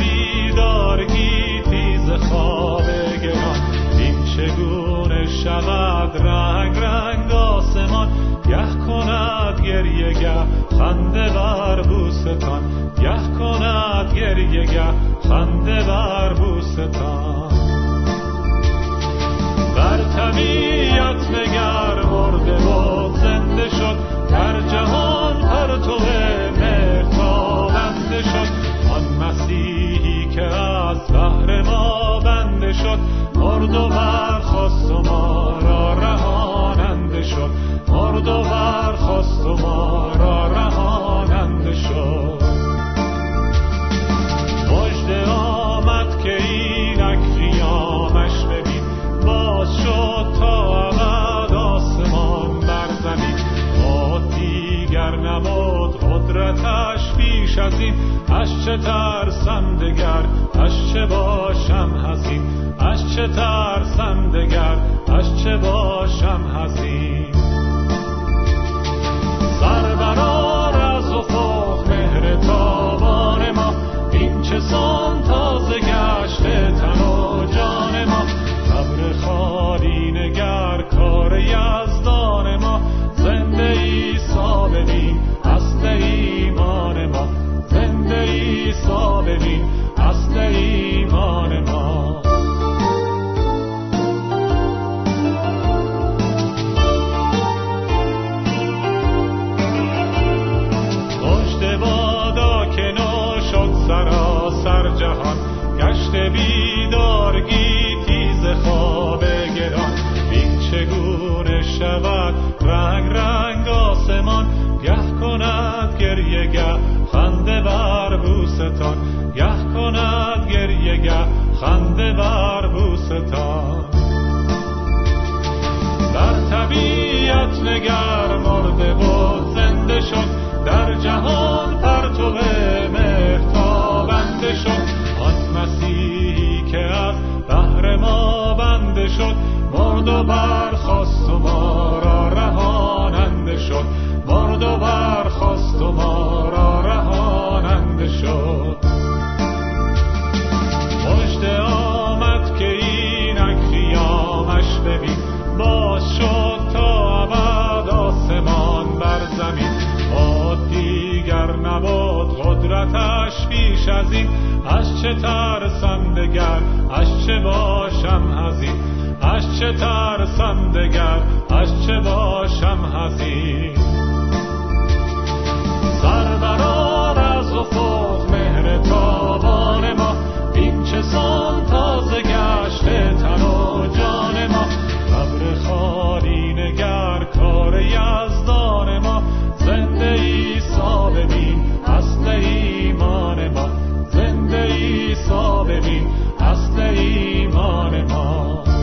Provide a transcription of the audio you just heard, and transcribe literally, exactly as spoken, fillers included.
بیدار گیتی ز خواب گران، این چگونه شود رنگ رنگ آسمان، گه کند گریه گه خنده بر بوستان، گه کند گریه گه خنده بر بوستان. بر طبیعت نگر مرده و زنده شد، در جهان پرتو مهرتابنده شد، آن مسیحی که از بحر ما بنده شد، مرد و برخاست و ما را رهاننده شد، مرد و برخاست و ما را رهاننده شد. مژده آمد که اینک قیامش ببین، باز شد تا ابد آسمان بر زمین، با دیگر نبود قدرتش بیش از این، از چه ترسم دگر از چه باشم حزین، از چه ترسم دگر از چه باشم حزین. سر برآر از افق مهر تابان ما، این چه سان تازه گشته تن و جان ما، ابر خالی نگر کار یزدان ما، زنده عیسی ببین اصل ایمان ما، زنده عیسی ببین اصل ایمان ما. مژده بادا که نو شد سراسر جهان، گشت بیدار گیتی ز خواب گران، این چگونه شود رنگ رنگ آسمان، گه کند گریه گه خنده بر بوستان، گه کند گریه گه خنده بر بوستان. در طبیعت نگر مرده و زنده شد، در جهان پرتو مهرتابنده شد، آن مسیحی که از بحر ما بنده شد، مرد و برخاست و ما را رهاننده شد، مرد و برخاست و ما را رهاننده شد. مژده آمد که اینک قیامش ببین، باز شد تا ابد آسمان بر زمین، با دیگر نبود قدرتش بیش از این، از چه ترسم دگر از چه باشم حزین، از چه ترسم دگر از چه باشم حزین. سر برآر از افق مهر تابان ما، این چه سان تازه گشته تن و جان ما، ابر خالی نگر کار یزدان ما، زنده عیسی ببین اصل ایمان ما، زنده عیسی ببین اصل ایمان ما.